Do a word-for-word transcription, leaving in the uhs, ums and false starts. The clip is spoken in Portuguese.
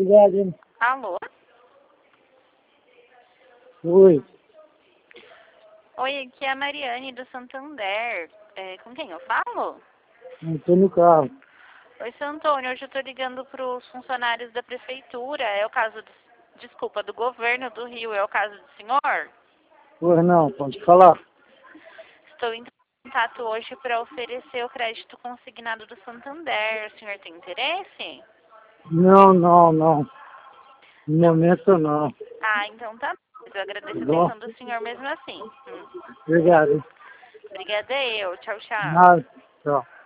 Obrigado, hein? Alô? Oi. Oi, aqui é a Mariane do Santander. É, com quem eu falo? Não tô no carro. Oi, seu Antônio. Hoje eu tô ligando para os funcionários da prefeitura. É o caso, do, desculpa, do governo do Rio. É o caso do senhor? Pois não, pode falar. Estou em contato hoje para oferecer o crédito consignado do Santander. O senhor tem interesse? Não, não, não. No momento não. Ah, então tá. Eu Tá agradeço a bom? atenção do senhor mesmo assim. Hum. Obrigado. Obrigada eu. Tchau, tchau. Nada. Tchau.